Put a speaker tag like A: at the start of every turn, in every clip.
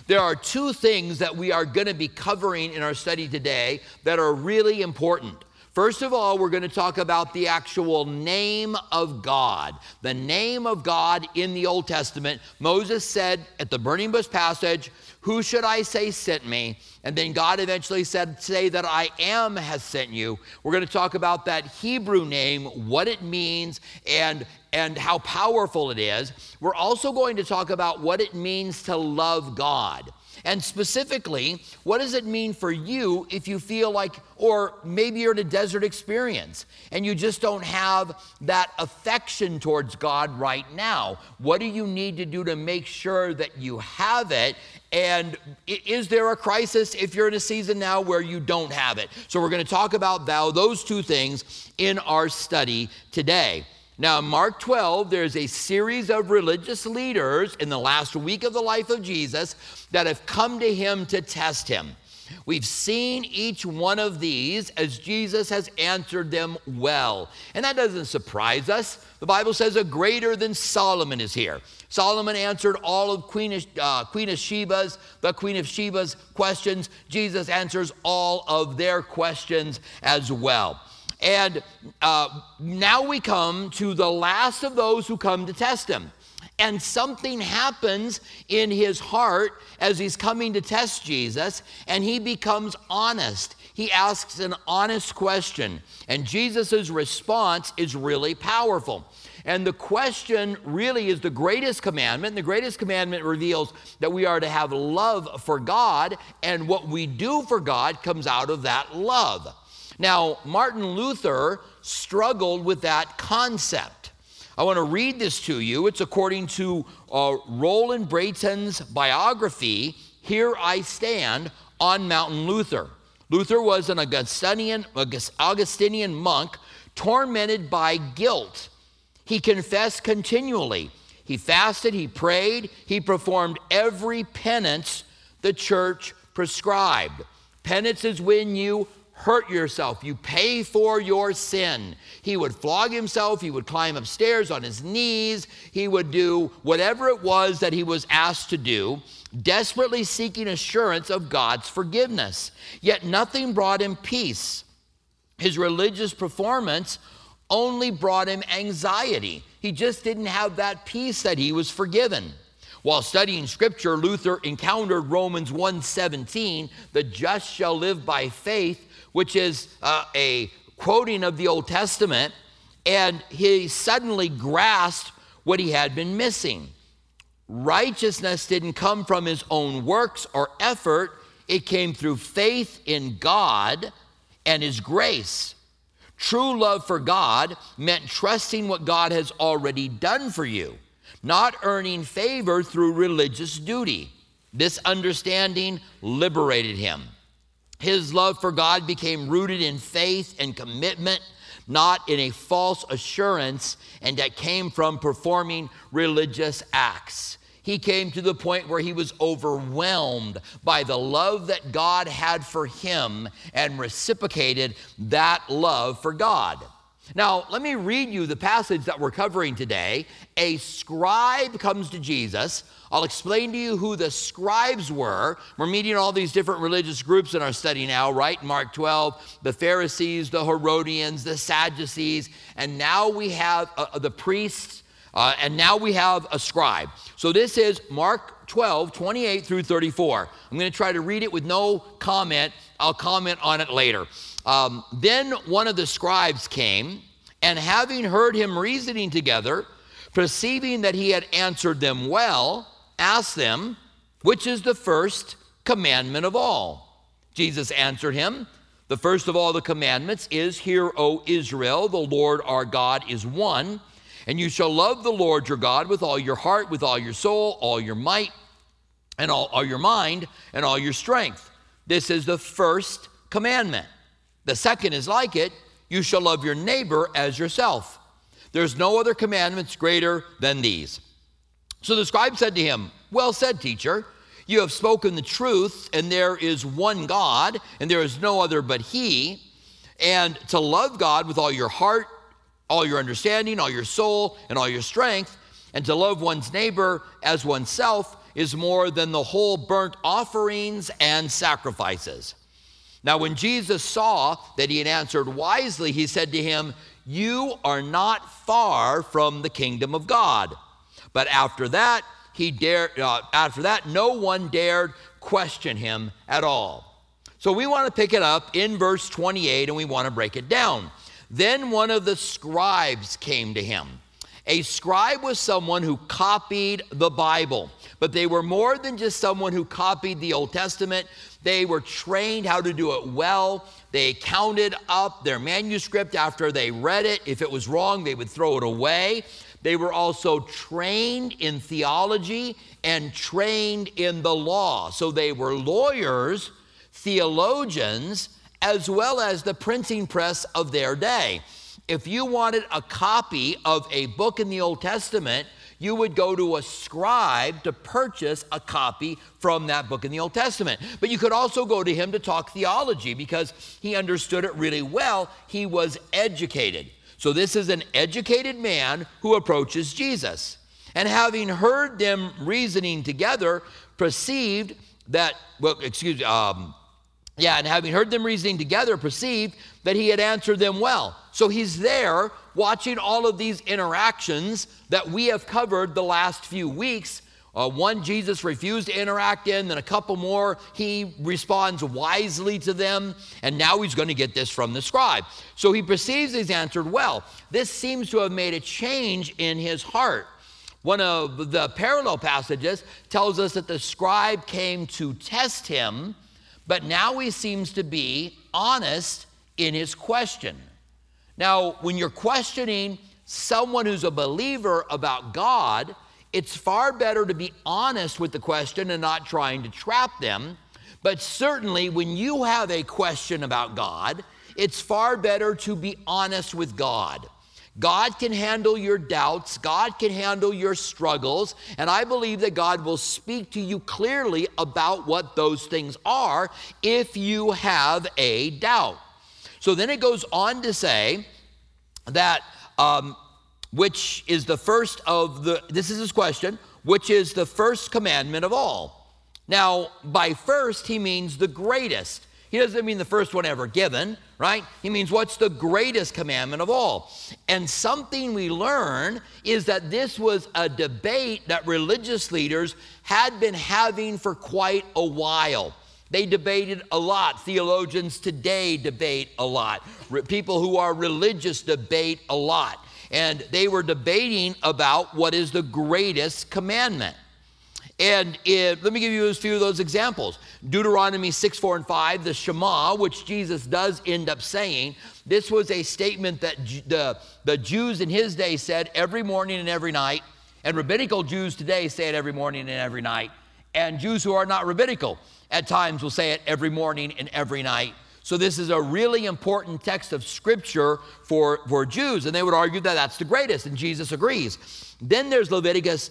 A: There are two things that we are going to be covering in our study today that are really important. First of all, we're going to talk about the actual name of God. The name of God in the Old Testament. Moses said at the burning bush passage, "Who should I say sent me?" And then God eventually said, "Say that I am has sent you." We're going to talk about that Hebrew name, what it means, and how powerful it is. We're also going to talk about what it means to love God. And specifically, what does it mean for you if you feel like, or maybe you're in a desert experience and you just don't have that affection towards God right now? What do you need to do to make sure that you have it? And is there a crisis if you're in a season now where you don't have it? So we're going to talk about those two things in our study today. Now, in Mark 12, there's a series of religious leaders in the last week of the life of Jesus that have come to him to test him. We've seen each one of these as Jesus has answered them well. And that doesn't surprise us. The Bible says a greater than Solomon is here. Solomon answered all of Queen of Sheba's questions. Jesus answers all of their questions as well. And now we come to the last of those who come to test him. And something happens in his heart as he's coming to test Jesus, and he becomes honest. He asks an honest question, and Jesus' response is really powerful. And the question really is the greatest commandment. The greatest commandment reveals that we are to have love for God, and what we do for God comes out of that love. Now, Martin Luther struggled with that concept. I want to read this to you. It's according to Roland Brayton's biography, Here I Stand, on Mountain Luther. Luther was an Augustinian monk tormented by guilt. He confessed continually. He fasted, he prayed, he performed every penance the church prescribed. Penance is when you hurt yourself. You pay for your sin. He would flog himself. He would climb upstairs on his knees. He would do whatever it was that he was asked to do, desperately seeking assurance of God's forgiveness. Yet nothing brought him peace. His religious performance only brought him anxiety. He just didn't have that peace that he was forgiven. While studying Scripture, Luther encountered Romans 1:17, "The just shall live by faith," which is a quoting of the Old Testament, and he suddenly grasped what he had been missing. Righteousness didn't come from his own works or effort. It came through faith in God and his grace. True love for God meant trusting what God has already done for you, not earning favor through religious duty. This understanding liberated him. His love for God became rooted in faith and commitment, not in a false assurance, and that came from performing religious acts. He came to the point where he was overwhelmed by the love that God had for him and reciprocated that love for God. Now, let me read you the passage that we're covering today. A scribe comes to Jesus. I'll explain to you who the scribes were. We're meeting all these different religious groups in our study now, right? Mark 12, the Pharisees, the Herodians, the Sadducees, and now we have the priests, and now we have a scribe. So this is Mark 12, 28 through 34. I'm going to try to read it with no comment. I'll comment on it later. Then one of the scribes came, and having heard him reasoning together, perceiving that he had answered them well, asked them, "Which is the first commandment of all?" Jesus answered him, "The first of all the commandments is, Hear, O Israel, the Lord our God is one, and you shall love the Lord your God with all your heart, with all your soul, all your might, and all your mind, and all your strength. This is the first commandment. The second is like it, you shall love your neighbor as yourself. There's no other commandments greater than these." So the scribe said to him, "Well said, teacher. You have spoken the truth, and there is one God, and there is no other but he. And to love God with all your heart, all your understanding, all your soul, and all your strength, and to love one's neighbor as oneself is more than the whole burnt offerings and sacrifices." Now, when Jesus saw that he had answered wisely, he said to him, "You are not far from the kingdom of God." But after that, no one dared question him at all. So we want to pick it up in verse 28, and we want to break it down. Then one of the scribes came to him. A scribe was someone who copied the Bible, but they were more than just someone who copied the Old Testament. They were trained how to do it well. They counted up their manuscript after they read it. If it was wrong, they would throw it away. They were also trained in theology and trained in the law. So they were lawyers, theologians, as well as the printing press of their day. If you wanted a copy of a book in the Old Testament, you would go to a scribe to purchase a copy from that book in the Old Testament. But you could also go to him to talk theology because he understood it really well. He was educated. So this is an educated man who approaches Jesus. And having heard them reasoning together, perceived that he had answered them well. So he's there watching all of these interactions that we have covered the last few weeks. One Jesus refused to interact in, then a couple more he responds wisely to them, and now he's going to get this from the scribe. So he perceives he's answered well. This seems to have made a change in his heart. One of the parallel passages tells us that the scribe came to test him, but now he seems to be honest in his question. Now, when you're questioning someone who's a believer about God, it's far better to be honest with the question and not trying to trap them. But certainly when you have a question about God, it's far better to be honest with God. God can handle your doubts. God can handle your struggles. And I believe that God will speak to you clearly about what those things are if you have a doubt. So then it goes on to say that, which is the first of the, this is his question, which is the first commandment of all. Now, by first, he means the greatest. He doesn't mean the first one ever given, right? He means what's the greatest commandment of all. And something we learn is that this was a debate that religious leaders had been having for quite a while. They debated a lot. Theologians today debate a lot. People who are religious debate a lot. And they were debating about what is the greatest commandment. And let me give you a few of those examples. Deuteronomy 6, 4, and 5, the Shema, which Jesus does end up saying. This was a statement that the Jews in his day said every morning and every night. And rabbinical Jews today say it every morning and every night. And Jews who are not rabbinical at times will say it every morning and every night. So this is a really important text of Scripture for Jews, and they would argue that that's the greatest, and Jesus agrees. Then there's Leviticus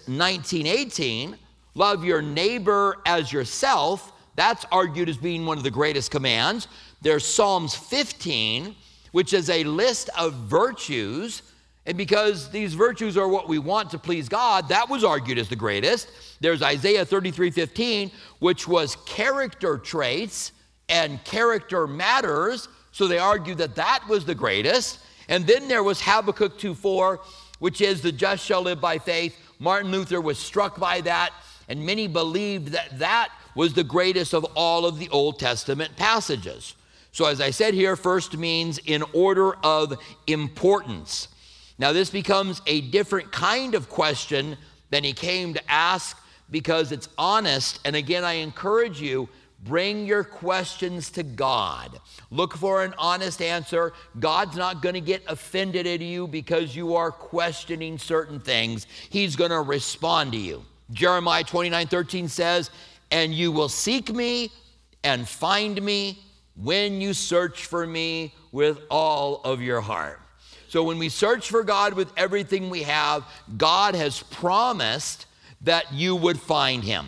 A: 19:18, love your neighbor as yourself. That's argued as being one of the greatest commands. There's Psalms 15, which is a list of virtues, and because these virtues are what we want to please God, that was argued as the greatest. There's Isaiah 33:15, which was character traits and character matters, so they argued that that was the greatest. And then there was Habakkuk 2:4, which is the just shall live by faith. Martin Luther was struck by that, and many believed that that was the greatest of all of the Old Testament passages. So as I said here, first means in order of importance. Now this becomes a different kind of question than he came to ask because it's honest. And again, I encourage you, bring your questions to God. Look for an honest answer. God's not going to get offended at you because you are questioning certain things. He's going to respond to you. Jeremiah 29:13 says, and you will seek me and find me when you search for me with all of your heart. So when we search for God with everything we have, God has promised that you would find him.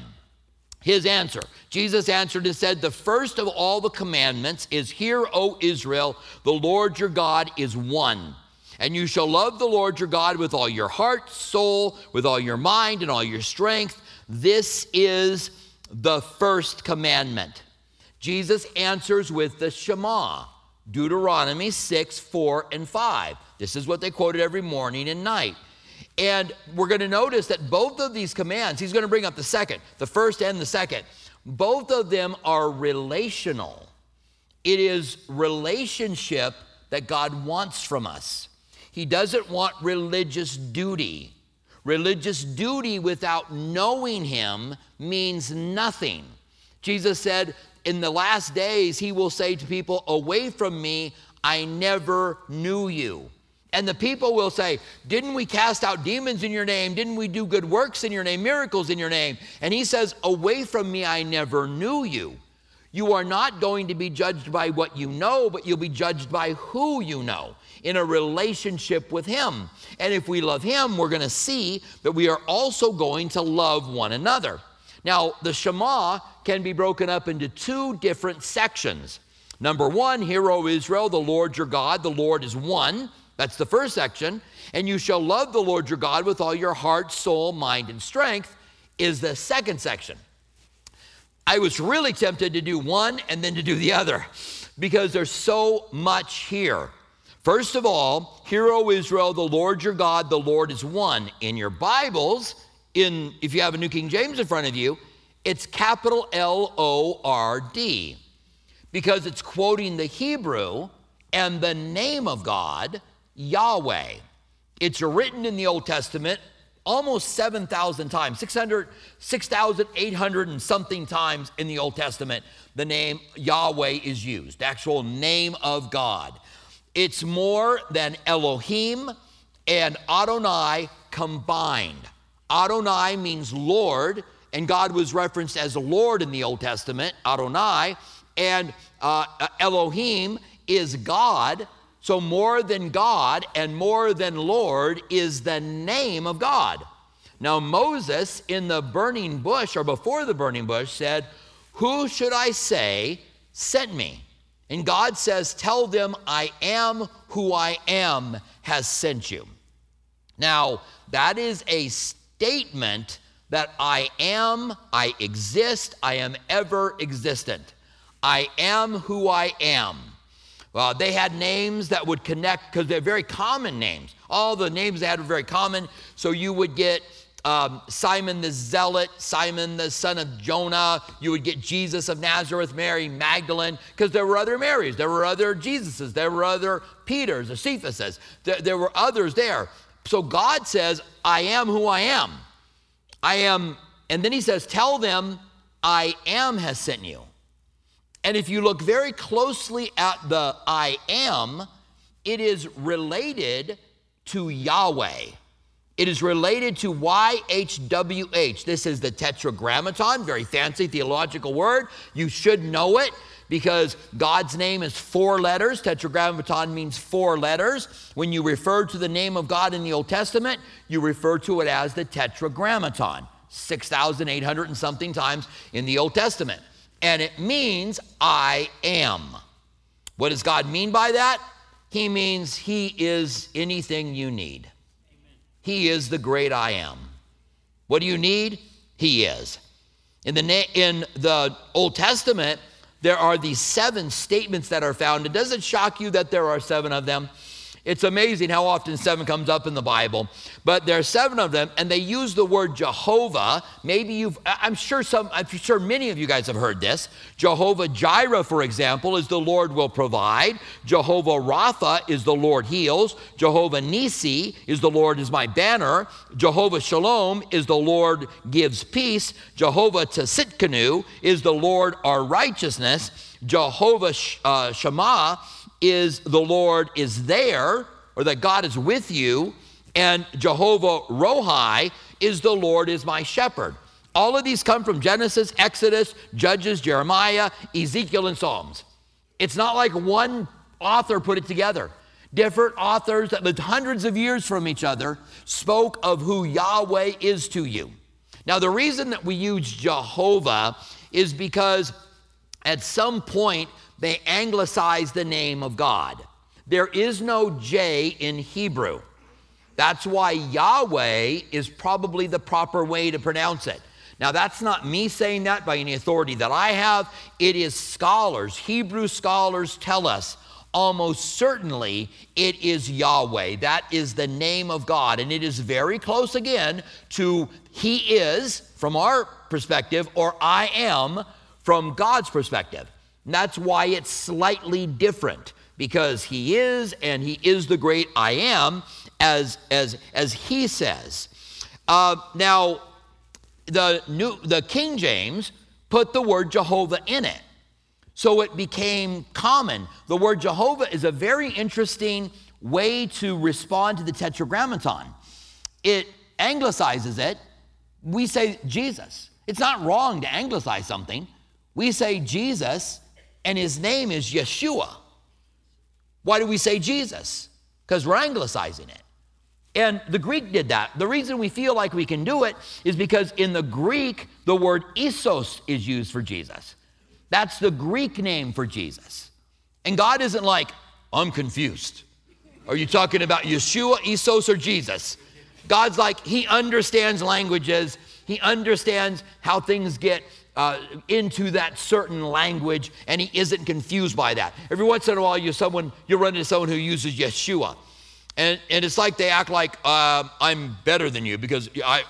A: His answer, Jesus answered and said, the first of all the commandments is, hear, O Israel, the Lord your God is one. And you shall love the Lord your God with all your heart, soul, with all your mind, and all your strength. This is the first commandment. Jesus answers with the Shema, Deuteronomy 6, 4, and 5. This is what they quoted every morning and night. And we're going to notice that both of these commands, he's going to bring up the first and the second. Both of them are relational. It is relationship that God wants from us. He doesn't want religious duty. Religious duty without knowing him means nothing. Jesus said, in the last days, he will say to people, away from me, I never knew you. And the people will say, didn't we cast out demons in your name? Didn't we do good works in your name, miracles in your name? And he says, away from me, I never knew you. You are not going to be judged by what you know, but you'll be judged by who you know in a relationship with him. And if we love him, we're going to see that we are also going to love one another. Now, the Shema can be broken up into two different sections. Number one, hear, O Israel, the Lord your God, the Lord is one. That's the first section. And you shall love the Lord your God with all your heart, soul, mind, and strength is the second section. I was really tempted to do one and then to do the other because there's so much here. First of all, hear, O Israel, the Lord your God, the Lord is one. In your Bibles, if you have a New King James in front of you, it's capital L-O-R-D because it's quoting the Hebrew and the name of God, Yahweh. It's written in the Old Testament almost 7,000 times, 6,800 and something times in the Old Testament, the name Yahweh is used, the actual name of God. It's more than Elohim and Adonai combined. Adonai means Lord, and God was referenced as Lord in the Old Testament, Adonai, and Elohim is God. So more than God and more than Lord is the name of God. Now Moses in the burning bush, or before the burning bush, said, who should I say sent me? And God says, tell them I am who I am has sent you. Now that is a statement that I am, I exist, I am ever existent. I am who I am. Well, they had names that would connect because they're very common names. All the names they had were very common. So you would get Simon the Zealot, Simon the son of Jonah. You would get Jesus of Nazareth, Mary Magdalene, because there were other Marys. There were other Jesuses. There were other Peters or Cephases. There were others there. So God says, I am who I am. I am, and then he says, tell them I am has sent you. And if you look very closely at the I am, it is related to Yahweh. It is related to YHWH. This is the Tetragrammaton, very fancy theological word. You should know it because God's name is 4 letters. Tetragrammaton means 4 letters. When you refer to the name of God in the Old Testament, you refer to it as the Tetragrammaton, 6,800 and something times in the Old Testament. And it means I am. What does God mean by that? He means he is anything you need. Amen. He is the great I am. What do you need? He is. In the Old Testament, there are these 7 statements that are found. It doesn't shock you that there are 7 of them. It's amazing how often 7 comes up in the Bible, but there are 7 of them, and they use the word Jehovah. Maybe I'm sure many of you guys have heard this. Jehovah Jireh, for example, is the Lord will provide. Jehovah Rapha is the Lord heals. Jehovah Nisi is the Lord is my banner. Jehovah Shalom is the Lord gives peace. Jehovah Tsidkenu is the Lord our righteousness. Jehovah Shammah is the Lord is there, or that God is with you, and Jehovah Rohi is the Lord is my shepherd. All of these come from Genesis, Exodus, Judges, Jeremiah, Ezekiel, and Psalms. It's not like one author put it together. Different authors that lived hundreds of years from each other spoke of who Yahweh is to you. Now, the reason that we use Jehovah is because at some point, they anglicized the name of God. There is no J in Hebrew. That's why Yahweh is probably the proper way to pronounce it. Now, that's not me saying that by any authority that I have. It is scholars. Hebrew scholars tell us almost certainly it is Yahweh. That is the name of God. And it is very close again to He is from our perspective, or I am from God's perspective. And that's why it's slightly different, because He is, and He is the great I am, as He says. Now, the King James put the word Jehovah in it, so it became common. The word Jehovah is a very interesting way to respond to the Tetragrammaton. It anglicizes it. We say Jesus. It's not wrong to anglicize something. We say Jesus, and His name is Yeshua. Why do we say Jesus? Because we're anglicizing it. And the Greek did that. The reason we feel like we can do it is because in the Greek, the word Isos is used for Jesus. That's the Greek name for Jesus. And God isn't like, I'm confused. Are you talking about Yeshua, Isos, or Jesus? God's like, He understands languages. He understands how things get into that certain language, and He isn't confused by that. Every once in a while, you run into someone who uses Yeshua. And it's like they act like, I'm better than you because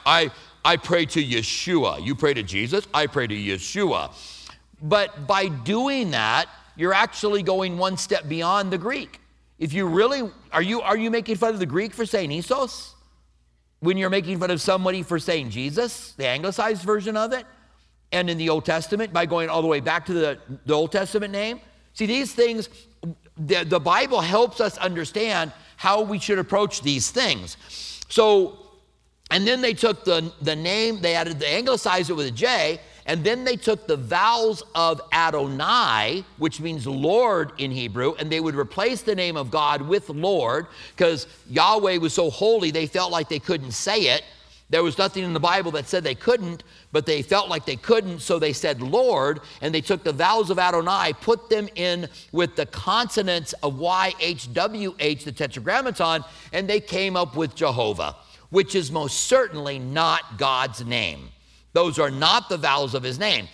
A: I pray to Yeshua. You pray to Jesus, I pray to Yeshua. But by doing that, you're actually going one step beyond the Greek. If you really, are you making fun of the Greek for saying Isos? When you're making fun of somebody for saying Jesus, the anglicized version of it, and in the Old Testament, by going all the way back to the Old Testament name? See, these things, the Bible helps us understand how we should approach these things. So, and then they took the name, they anglicized it with a J, and then they took the vowels of Adonai, which means Lord in Hebrew, and they would replace the name of God with Lord, because Yahweh was so holy they felt like they couldn't say it. There was nothing in the Bible that said they couldn't, but they felt like they couldn't, so they said Lord, and they took the vowels of Adonai, put them in with the consonants of YHWH, the Tetragrammaton, and they came up with Jehovah, which is most certainly not God's name. Those are not the vowels of His name.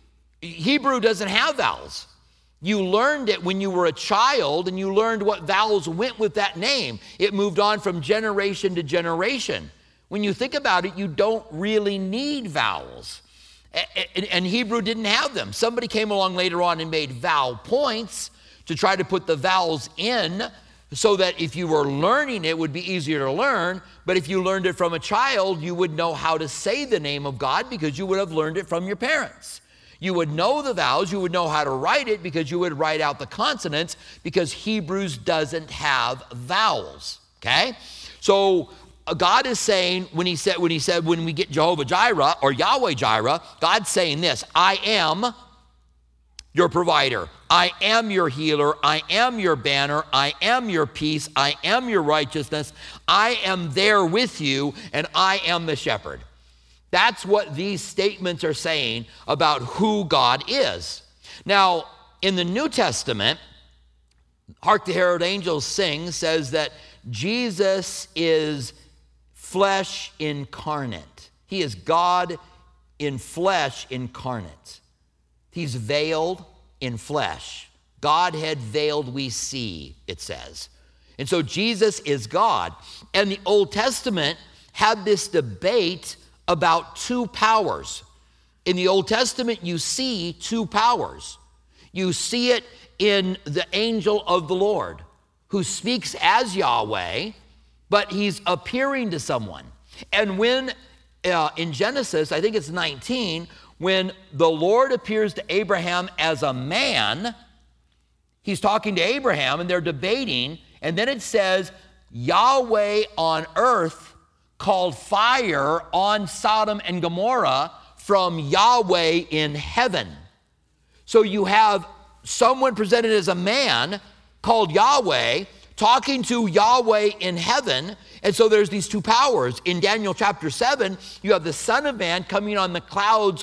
A: Hebrew doesn't have vowels. You learned it when you were a child, and you learned what vowels went with that name. It moved on from generation to generation. When you think about it, you don't really need vowels. And Hebrew didn't have them. Somebody came along later on and made vowel points to try to put the vowels in so that if you were learning it would be easier to learn. But if you learned it from a child, you would know how to say the name of God because you would have learned it from your parents. You would know the vowels, you would know how to write it because you would write out the consonants, because Hebrews doesn't have vowels, okay? So God is saying, when he said when we get Jehovah Jireh or Yahweh Jireh, God's saying this: I am your provider. I am your healer. I am your banner. I am your peace. I am your righteousness. I am there with you, and I am the shepherd. That's what these statements are saying about who God is. Now, in the New Testament, Hark the Herald Angels Sing says that Jesus is flesh incarnate. He is God in flesh incarnate. He's veiled in flesh. Godhead veiled we see, it says. And so Jesus is God. And the Old Testament had this debate about two powers. In the Old Testament, you see two powers. You see it in the angel of the Lord, who speaks as Yahweh, but he's appearing to someone. And when, in Genesis, I think it's 19, when the Lord appears to Abraham as a man, he's talking to Abraham and they're debating, and then it says, Yahweh on earth called fire on Sodom and Gomorrah from Yahweh in heaven. So you have someone presented as a man called Yahweh talking to Yahweh in heaven. And so there's these two powers. In Daniel chapter 7, you have the Son of Man coming on the clouds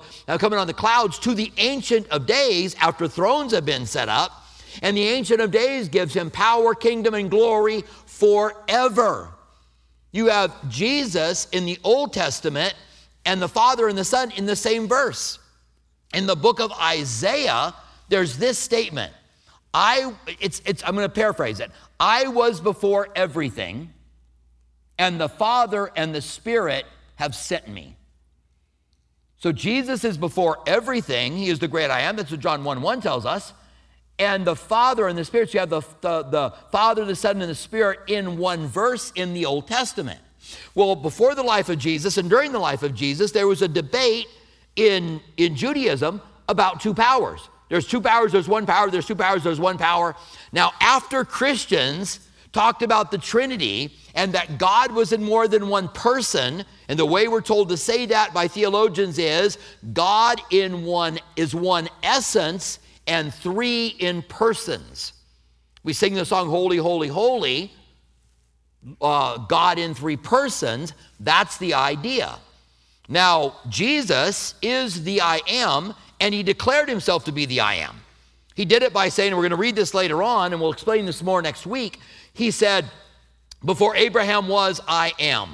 A: to the Ancient of Days after thrones have been set up. And the Ancient of Days gives him power, kingdom, and glory forever. You have Jesus in the Old Testament and the Father and the Son in the same verse. In the book of Isaiah, there's this statement. I'm going to paraphrase it. I was before everything, and the Father and the Spirit have sent me. So Jesus is before everything. He is the great I am. That's what John 1:1 tells us. And the Father and the Spirit, so you have the Father, the Son, and the Spirit in one verse in the Old Testament. Well, before the life of Jesus and during the life of Jesus, there was a debate in Judaism about two powers. There's two powers, there's one power, there's two powers, there's one power. Now, after Christians talked about the Trinity and that God was in more than one person, and the way we're told to say that by theologians is God is one essence and three in persons. We sing the song, Holy, Holy, Holy, God in three persons. That's the idea. Now, Jesus is the I am, and he declared himself to be the I am. He did it by saying, and we're going to read this later on, and we'll explain this more next week. He said, before Abraham was, I am.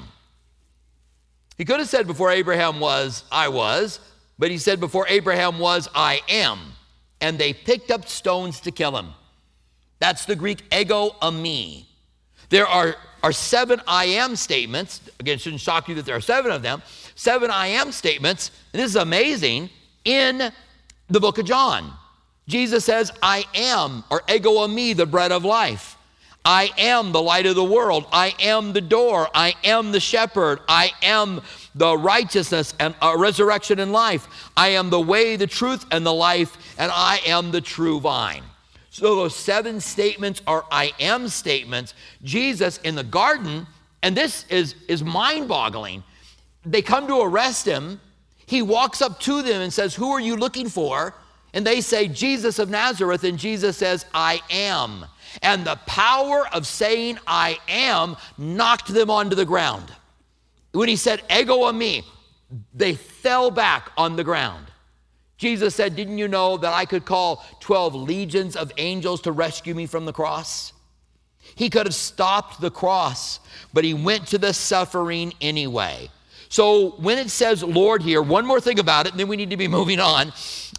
A: He could have said before Abraham was, I was, but he said before Abraham was, I am. And they picked up stones to kill him. That's the Greek ego eimi. There are 7 I am statements. Again, it shouldn't shock you that there are 7 of them. 7 I am statements, and this is amazing, in the book of John. Jesus says, I am, or ego eimi, the bread of life. I am the light of the world. I am the door. I am the shepherd. I am the righteousness and resurrection and life. I am the way, the truth, and the life, and I am the true vine. So those 7 statements are I am statements. Jesus in the garden, and this is mind-boggling. They come to arrest him. He walks up to them and says, who are you looking for? And they say, Jesus of Nazareth, and Jesus says, I am. And the power of saying I am knocked them onto the ground. When he said, ego eimi, they fell back on the ground. Jesus said, didn't you know that I could call 12 legions of angels to rescue me from the cross? He could have stopped the cross, but he went to the suffering anyway. So when it says Lord here, one more thing about it, and then we need to be moving on.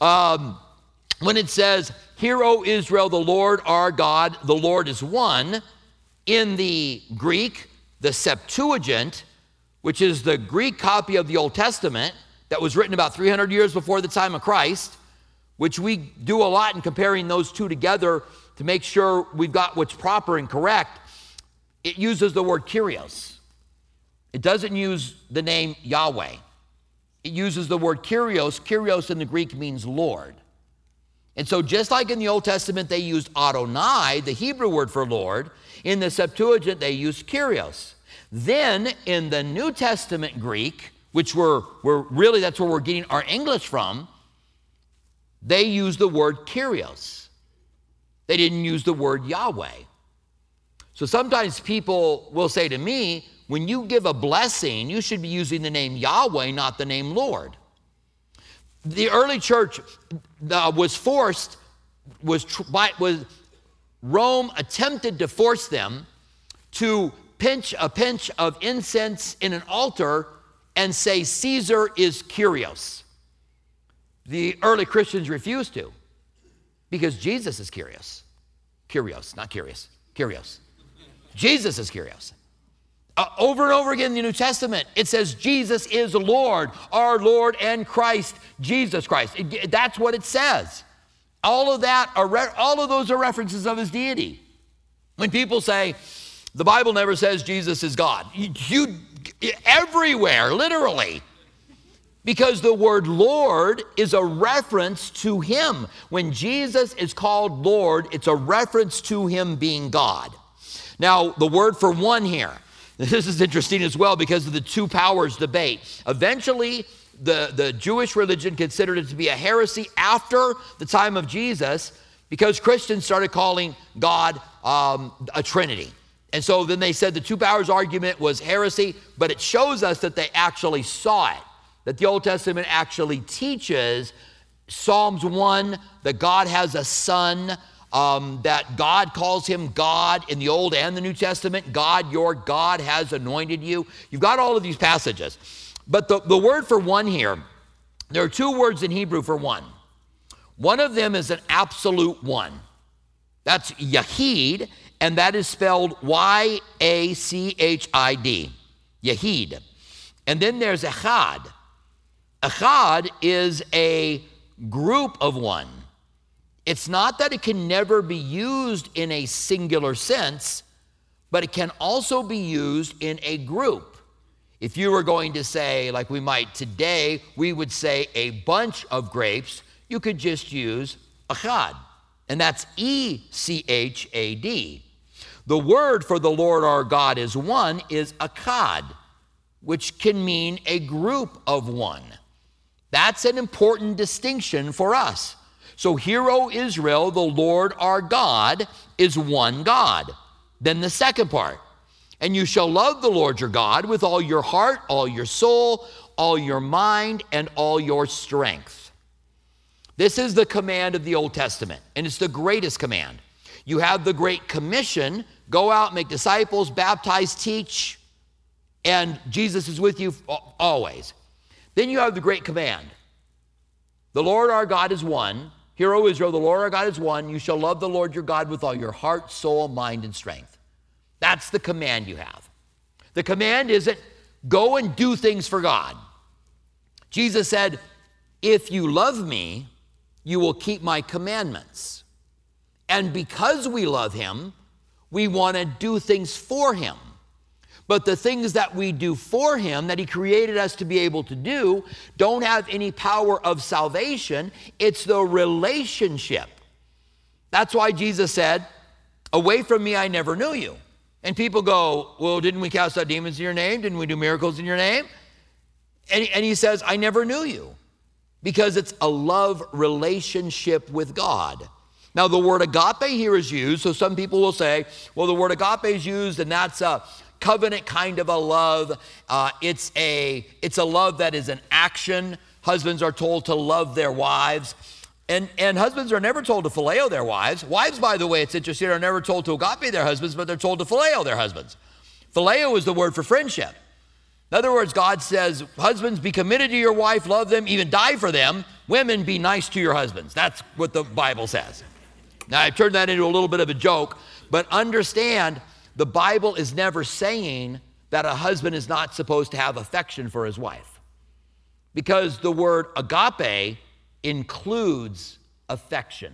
A: When it says, hear, O Israel, the Lord our God, the Lord is one, in the Greek, the Septuagint, which is the Greek copy of the Old Testament that was written about 300 years before the time of Christ, which we do a lot in comparing those two together to make sure we've got what's proper and correct, it uses the word Kyrios. It doesn't use the name Yahweh. It uses the word Kyrios. Kyrios in the Greek means Lord. And so just like in the Old Testament they used Adonai, the Hebrew word for Lord, in the Septuagint they used Kyrios. Then in the New Testament Greek, which we're really, that's where we're getting our English from, they use the word Kyrios. They didn't use the word Yahweh. So sometimes people will say to me, when you give a blessing, you should be using the name Yahweh, not the name Lord. The early church Rome attempted to force them to pinch a pinch of incense in an altar and say Caesar is Kyrios. The early Christians refused to, because Jesus is Kyrios. Kyrios, not curious. Kyrios. Jesus is Kyrios. Over and over again in the New Testament, it says Jesus is Lord, our Lord and Christ, Jesus Christ. That's what it says. All of those are references of his deity. When people say, the Bible never says Jesus is God, everywhere, literally, because the word Lord is a reference to him. When Jesus is called Lord, it's a reference to him being God. Now, the word for one here, this is interesting as well because of the two powers debate. Eventually, the Jewish religion considered it to be a heresy after the time of Jesus because Christians started calling God a Trinity. And so then they said the two powers argument was heresy, but it shows us that they actually saw it, that the Old Testament actually teaches Psalms 1, that God has a son, that God calls him God in the Old and the New Testament. God, your God, has anointed you. You've got all of these passages. But the word for one here, there are two words in Hebrew for one. One of them is an absolute one. That's Yahid, and that is spelled Y-A-C-H-I-D, Yahid. And then there's Echad. Echad is a group of one. It's not that it can never be used in a singular sense, but it can also be used in a group. If you were going to say, like we might today, we would say a bunch of grapes, you could just use Echad, and that's E-C-H-A-D. The word for the Lord our God is one is Akkad, which can mean a group of one. That's an important distinction for us. So hear, O Israel, the Lord our God is one God. Then the second part, and you shall love the Lord your God with all your heart, all your soul, all your mind, and all your strength. This is the command of the Old Testament, and it's the greatest command. You have the Great Commission, go out, make disciples, baptize, teach, and Jesus is with you always. Then you have the Great Command. The Lord our God is one. Hear, O Israel, the Lord our God is one. You shall love the Lord your God with all your heart, soul, mind, and strength. That's the command you have. The command isn't go and do things for God. Jesus said, if you love me, you will keep my commandments. And because we love him, we want to do things for him. But the things that we do for him, that he created us to be able to do, don't have any power of salvation. It's the relationship. That's why Jesus said, away from me, I never knew you. And people go, well, didn't we cast out demons in your name? Didn't we do miracles in your name? And he says, I never knew you. Because it's a love relationship with God. Now, the word agape here is used, so some people will say, well, the word agape is used, and that's a covenant kind of a love. It's a love that is an action. Husbands are told to love their wives, and husbands are never told to phileo their wives. Wives, by the way, it's interesting, are never told to agape their husbands, but they're told to phileo their husbands. Phileo is the word for friendship. In other words, God says, husbands, be committed to your wife, love them, even die for them. Women, be nice to your husbands. That's what the Bible says. Now, I turned that into a little bit of a joke, but understand, the Bible is never saying that a husband is not supposed to have affection for his wife. Because the word agape includes affection.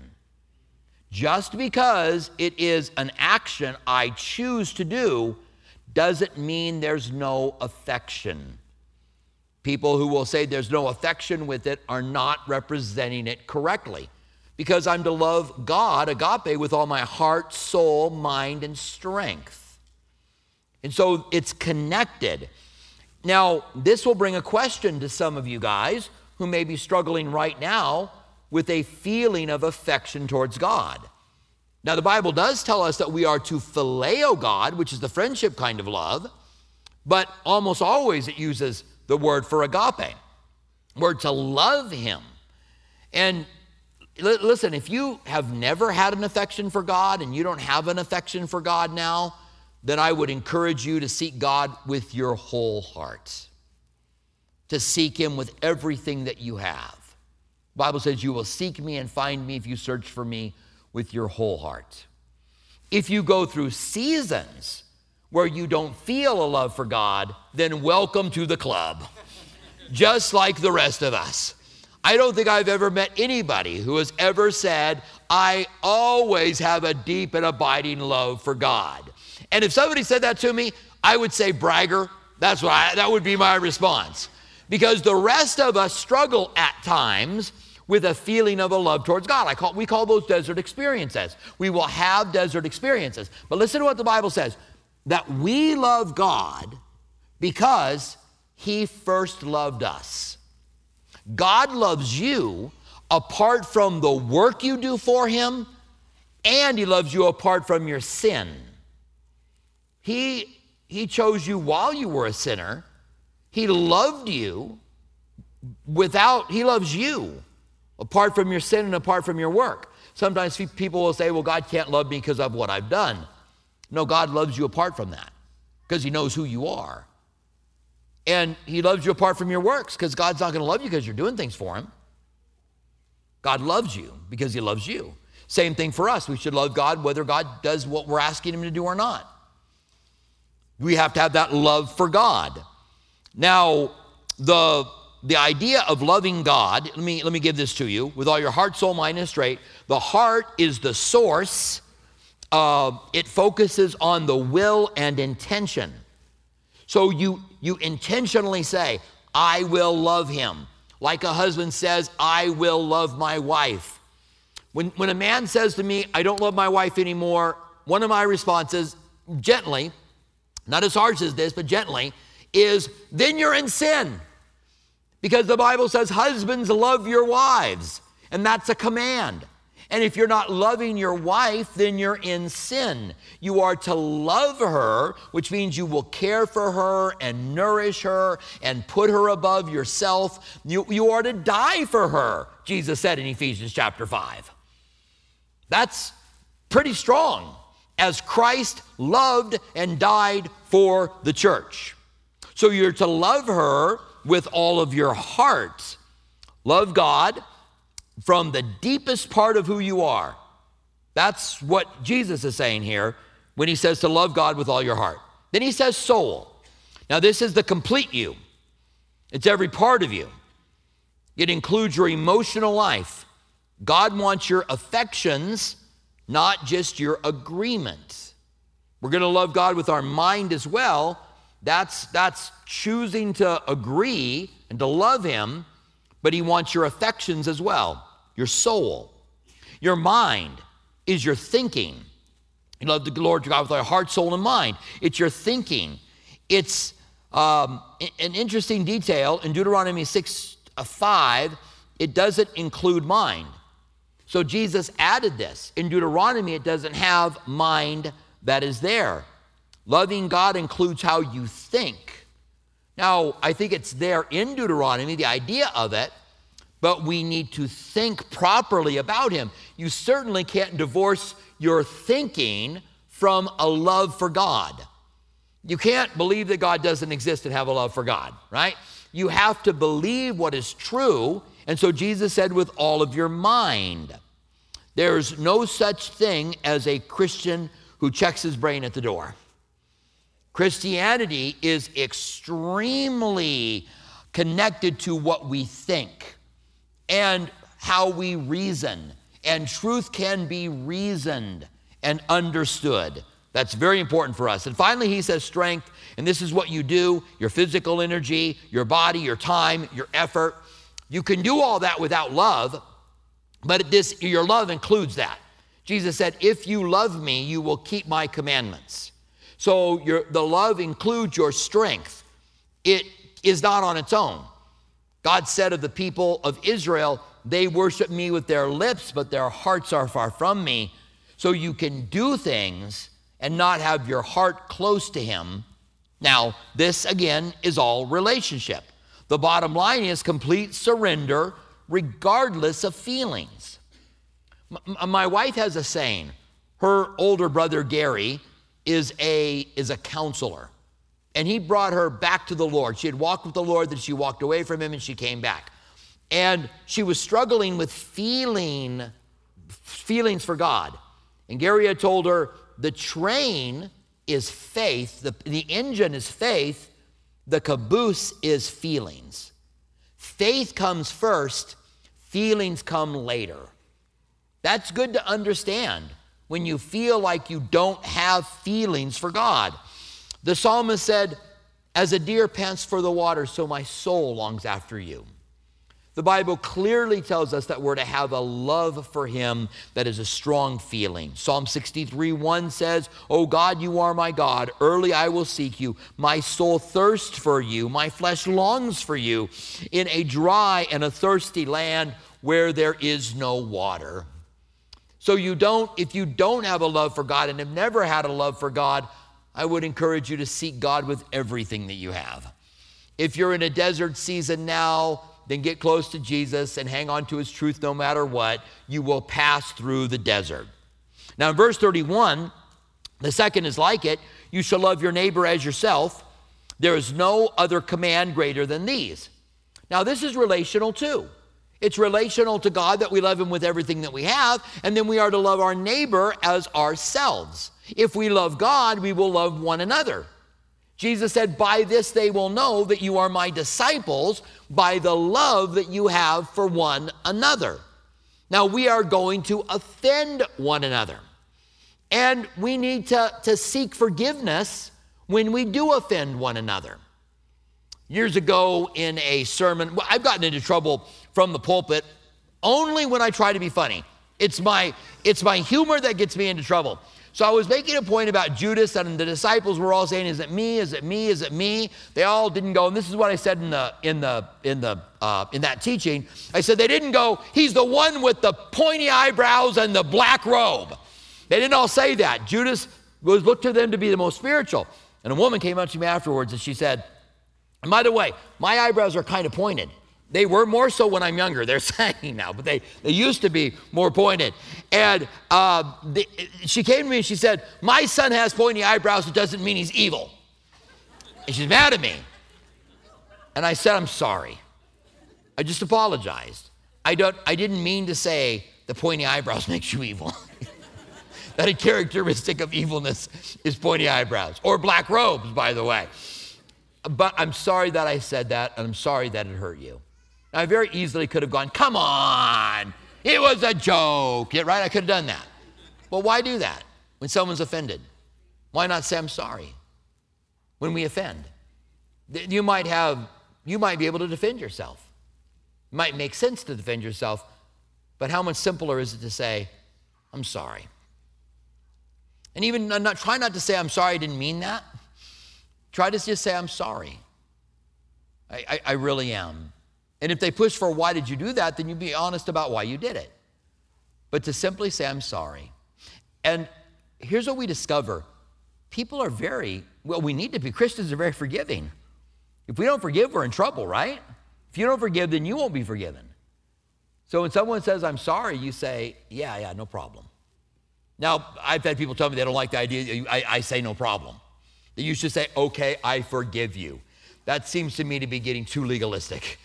A: Just because it is an action I choose to do doesn't mean there's no affection. People who will say there's no affection with it are not representing it correctly. Because I'm to love God, agape, with all my heart, soul, mind, and strength. And so it's connected. Now, this will bring a question to some of you guys who may be struggling right now with a feeling of affection towards God. Now, the Bible does tell us that we are to phileo God, which is the friendship kind of love, but almost always it uses the word for agape. We're to love him. And listen, if you have never had an affection for God and you don't have an affection for God now, then I would encourage you to seek God with your whole heart, to seek him with everything that you have. The Bible says you will seek me and find me if you search for me with your whole heart. If you go through seasons where you don't feel a love for God, then welcome to the club, just like the rest of us. I don't think I've ever met anybody who has ever said, I always have a deep and abiding love for God. And if somebody said that to me, I would say, bragger. That would be my response. Because the rest of us struggle at times with a feeling of a love towards God. We call those desert experiences. We will have desert experiences. But listen to what the Bible says, that we love God because he first loved us. God loves you apart from the work you do for him, and he loves you apart from your sin. He chose you while you were a sinner. He loved you he loves you apart from your sin and apart from your work. Sometimes people will say, well, God can't love me because of what I've done. No, God loves you apart from that because he knows who you are. And he loves you apart from your works, because God's not going to love you because you're doing things for him. God loves you because he loves you. Same thing for us. We should love God whether God does what we're asking him to do or not. We have to have that love for God. Now, the idea of loving God, let me give this to you. With all your heart, soul, mind, and strength, the heart is the source. It focuses on the will and intention. So you intentionally say, I will love him. Like a husband says, I will love my wife. When a man says to me, I don't love my wife anymore, one of my responses, gently, not as harsh as this, but gently, is, then you're in sin. Because the Bible says, husbands, love your wives. And that's a command. And if you're not loving your wife, then you're in sin. You are to love her, which means you will care for her and nourish her and put her above yourself. You are to die for her, Jesus said in Ephesians chapter 5. That's pretty strong, as Christ loved and died for the church. So you're to love her with all of your heart. Love God from the deepest part of who you are. That's what Jesus is saying here when he says to love God with all your heart. Then he says soul. Now this is the complete you. It's every part of you. It includes your emotional life. God wants your affections, not just your agreement. We're going to love God with our mind as well. That's choosing to agree and to love him, but he wants your affections as well, your soul. Your mind is your thinking. You love the Lord your God with your heart, soul, and mind. It's your thinking. It's an interesting detail in Deuteronomy 6:5. It doesn't include mind. So Jesus added this. In Deuteronomy, it doesn't have mind that is there. Loving God includes how you think. Now, I think it's there in Deuteronomy, the idea of it, but we need to think properly about him. You certainly can't divorce your thinking from a love for God. You can't believe that God doesn't exist and have a love for God, right? You have to believe what is true. And so Jesus said, with all of your mind. There's no such thing as a Christian who checks his brain at the door. Christianity is extremely connected to what we think and how we reason. And truth can be reasoned and understood. That's very important for us. And finally, he says strength, and this is what you do, your physical energy, your body, your time, your effort. You can do all that without love, but your love includes that. Jesus said, if you love me, you will keep my commandments. So the love includes your strength. It is not on its own. God said of the people of Israel, they worship me with their lips, but their hearts are far from me. So you can do things and not have your heart close to him. Now, this again is all relationship. The bottom line is complete surrender regardless of feelings. My wife has a saying. Her older brother, Gary, is a counselor. And he brought her back to the Lord. She had walked with the Lord, then she walked away from him and she came back. And she was struggling with feelings for God. And Gary had told her, the train is faith, the engine is faith, the caboose is feelings. Faith comes first, feelings come later. That's good to understand when you feel like you don't have feelings for God. The psalmist said, as a deer pants for the water, so my soul longs after you. The Bible clearly tells us that we're to have a love for him that is a strong feeling. Psalm 63:1 says, O God, you are my God. Early I will seek you. My soul thirsts for you. My flesh longs for you in a dry and a thirsty land where there is no water. So if you don't have a love for God and have never had a love for God, I would encourage you to seek God with everything that you have. If you're in a desert season now, then get close to Jesus and hang on to his truth no matter what. You will pass through the desert. Now in verse 31, the second is like it. You shall love your neighbor as yourself. There is no other command greater than these. Now, this is relational too. It's relational to God that we love him with everything that we have, and then we are to love our neighbor as ourselves. If we love God, we will love one another. Jesus said, by this they will know that you are my disciples, by the love that you have for one another. Now, we are going to offend one another. And we need to seek forgiveness when we do offend one another. Years ago in a sermon, I've gotten into trouble from the pulpit only when I try to be funny. It's my humor that gets me into trouble. So I was making a point about Judas, and the disciples were all saying, is it me? Is it me? Is it me? They all didn't go, and this is what I said in that teaching. I said they didn't go, he's the one with the pointy eyebrows and the black robe. They didn't all say that. Judas was looked to them to be the most spiritual. And a woman came up to me afterwards and she said, and by the way, my eyebrows are kind of pointed. They were more so when I'm younger. They're sagging now, but they used to be more pointed. And she came to me and she said, my son has pointy eyebrows. It doesn't mean he's evil. And she's mad at me. And I said, I'm sorry. I just apologized. I didn't mean to say the pointy eyebrows makes you evil. That a characteristic of evilness is pointy eyebrows, or black robes, by the way. But I'm sorry that I said that, and I'm sorry that it hurt you. I very easily could have gone, come on, it was a joke, yeah, right? I could have done that. Well, why do that when someone's offended? Why not say I'm sorry when we offend? You might be able to defend yourself. It might make sense to defend yourself, but how much simpler is it to say, I'm sorry? And even try not to say, I'm sorry, I didn't mean that. Try to just say, I'm sorry. I really am. And if they push for why did you do that, then you be honest about why you did it. But to simply say, I'm sorry. And here's what we discover. People are we need to be. Christians are very forgiving. If we don't forgive, we're in trouble, right? If you don't forgive, then you won't be forgiven. So when someone says, I'm sorry, you say, yeah, no problem. Now, I've had people tell me they don't like the idea. I say no problem. That you should say, okay, I forgive you. That seems to me to be getting too legalistic.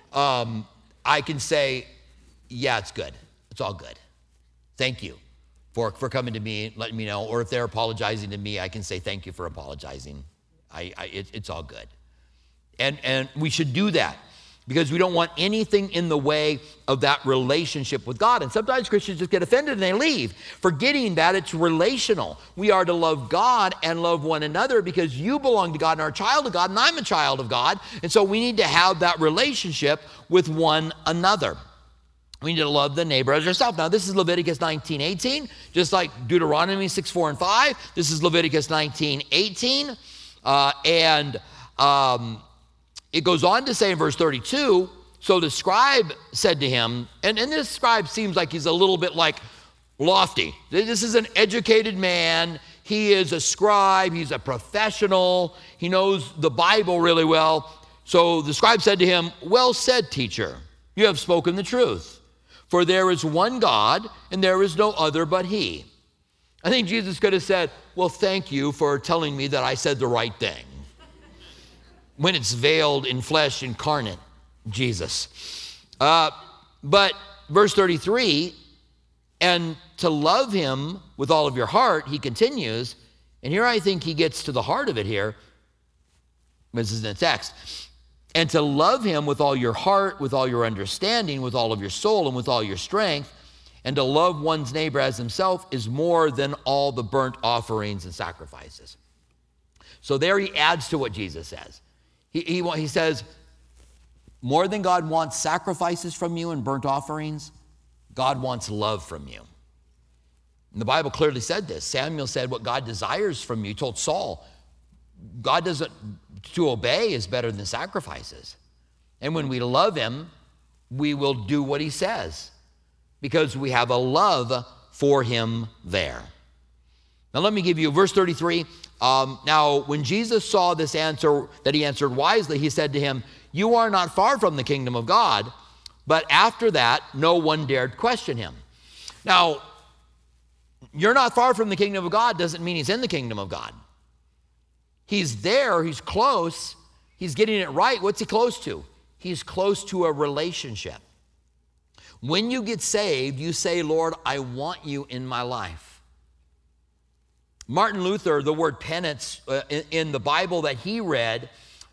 A: I can say, yeah, it's good. It's all good. Thank you for coming to me and letting me know. Or if they're apologizing to me, I can say, thank you for apologizing. It's all good. And we should do that, because we don't want anything in the way of that relationship with God. And sometimes Christians just get offended and they leave, forgetting that it's relational. We are to love God and love one another because you belong to God and are a child of God, and I'm a child of God. And so we need to have that relationship with one another. We need to love the neighbor as ourselves. Now, this is Leviticus 19:18, just like Deuteronomy 6:4 and 5. This is Leviticus 19:18. It goes on to say in verse 32, so the scribe said to him, and this scribe seems like he's a little bit like lofty. This is an educated man. He is a scribe. He's a professional. He knows the Bible really well. So the scribe said to him, well said, teacher, you have spoken the truth. For there is one God, and there is no other but he. I think Jesus could have said, well, thank you for telling me that I said the right thing. When it's veiled in flesh incarnate, Jesus. But verse 33, and to love him with all of your heart, he continues, and here I think he gets to the heart of it here. This is in the text. And to love him with all your heart, with all your understanding, with all of your soul, and with all your strength, and to love one's neighbor as himself is more than all the burnt offerings and sacrifices. So there he adds to what Jesus says. He says, more than God wants sacrifices from you and burnt offerings, God wants love from you. And the Bible clearly said this. Samuel said what God desires from you. He told Saul, to obey is better than sacrifices. And when we love him, we will do what he says, because we have a love for him there. Now let me give you verse 33. Now, when Jesus saw this answer, that he answered wisely, he said to him, you are not far from the kingdom of God. But after that, no one dared question him. Now, you're not far from the kingdom of God doesn't mean he's in the kingdom of God. He's there, he's close, he's getting it right. What's he close to? He's close to a relationship. When you get saved, you say, Lord, I want you in my life. Martin Luther, the word penance in the Bible that he read,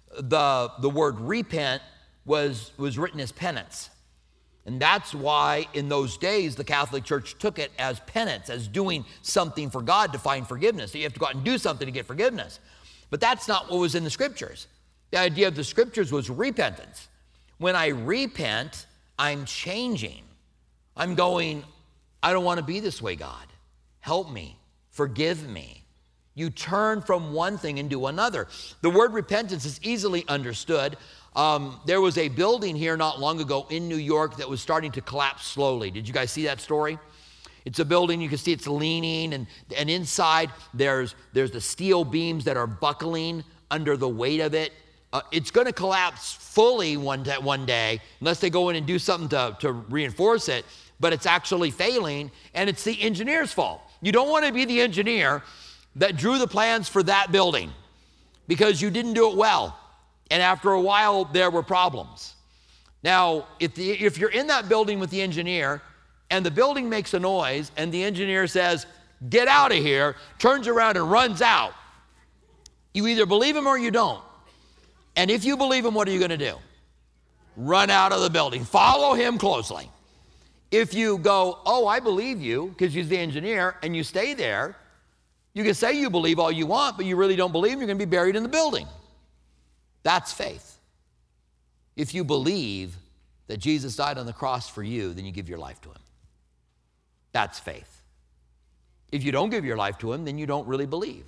A: the word repent was written as penance. And that's why in those days the Catholic Church took it as penance, as doing something for God to find forgiveness. So you have to go out and do something to get forgiveness. But that's not what was in the Scriptures. The idea of the Scriptures was repentance. When I repent, I'm changing. I'm going, I don't want to be this way, God. Help me. Forgive me. You turn from one thing into another. The word repentance is easily understood. There was a building here not long ago in New York that was starting to collapse slowly. Did you guys see that story? It's a building, you can see it's leaning, and inside there's the steel beams that are buckling under the weight of it. It's going to collapse fully one day, unless they go in and do something to reinforce it, but it's actually failing, and it's the engineer's fault. You don't want to be the engineer that drew the plans for that building because you didn't do it well, and after a while, there were problems. Now, if you're in that building with the engineer, and the building makes a noise, and the engineer says, get out of here, turns around and runs out, you either believe him or you don't. And if you believe him, what are you going to do? Run out of the building. Follow him closely. If you go, oh, I believe you, because he's the engineer, and you stay there, you can say you believe all you want, but you really don't believe him, you're going to be buried in the building. That's faith. If you believe that Jesus died on the cross for you, then you give your life to him. That's faith. If you don't give your life to him, then you don't really believe.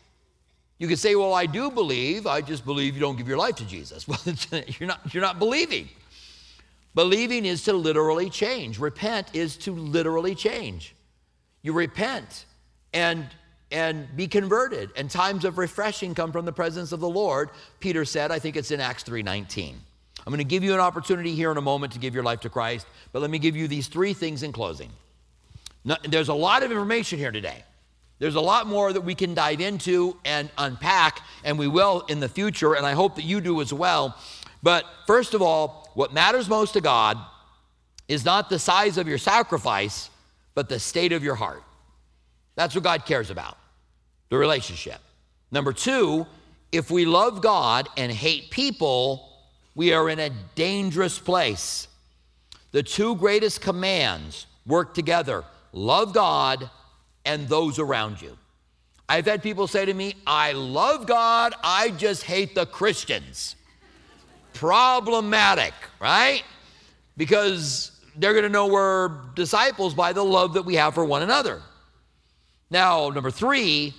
A: You could say, well, I do believe, I just believe you don't give your life to Jesus. Well, you're not believing. Believing is to literally change. Repent is to literally change. You repent and be converted, and times of refreshing come from the presence of the Lord. Peter said, I think it's in Acts 3:19. I'm going to give you an opportunity here in a moment to give your life to Christ, but let me give you these three things in closing. Now, there's a lot of information here today. There's a lot more that we can dive into and unpack, and we will in the future, and I hope that you do as well. But first of all, what matters most to God is not the size of your sacrifice, but the state of your heart. That's what God cares about, the relationship. Number two, if we love God and hate people, we are in a dangerous place. The two greatest commands work together: love God and those around you. I've had people say to me, I love God, I just hate the Christians. Problematic, right? Because they're going to know we're disciples by the love that we have for one another. Now, number three,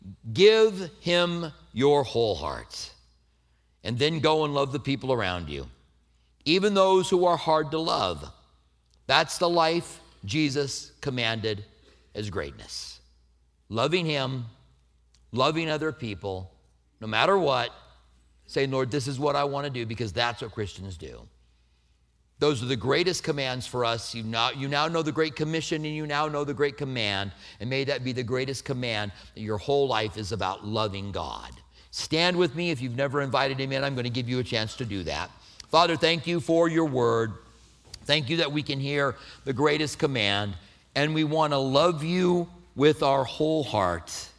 A: give him your whole heart, and then go and love the people around you, even those who are hard to love. That's the life Jesus commanded as greatness. Loving him, loving other people, no matter what, saying, Lord, this is what I want to do, because that's what Christians do. Those are the greatest commands for us. You now know the Great Commission, and you now know the Great Command, and may that be the greatest command, that your whole life is about loving God. Stand with me. If you've never invited him in, I'm going to give you a chance to do that. Father, thank you for your word. Thank you that we can hear the greatest command, and we want to love you with our whole heart.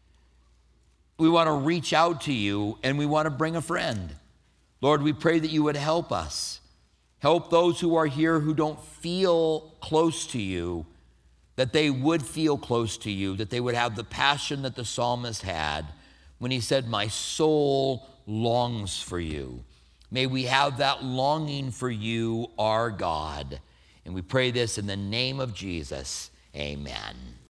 A: We want to reach out to you, and we want to bring a friend. Lord, we pray that you would help us. Help those who are here who don't feel close to you, that they would feel close to you, that they would have the passion that the psalmist had when he said, my soul longs for you. May we have that longing for you, our God. And we pray this in the name of Jesus. Amen.